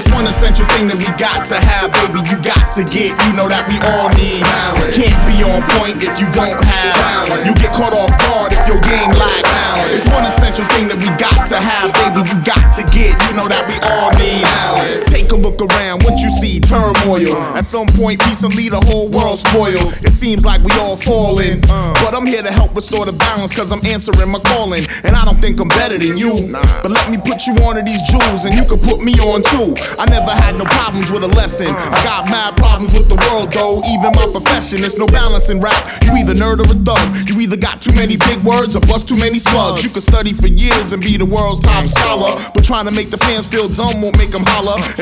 It's one essential thing that we got to have, baby. You got to get, you know that we all need balance. Can't be on point if you don't have balance. You get caught off guard if your game lack balance. It's one essential thing that we got to have, baby. You got to get, you know that we all need balance. Take a look around, what you see, turmoil. At some point, recently the whole world spoiled. It seems like we all falling, but I'm here to help restore the balance, cause I'm answering my calling. And I don't think I'm better than you, but let me put you on to these jewels, and you can put me on too. I never had no problems with a lesson. I got mad problems with the world though, even my profession. There's no balance in rap. You either nerd or a thug. You either got too many big words or bust too many slugs. You can study for years and be the world's top scholar, but trying to make the fans feel dumb won't make them holler.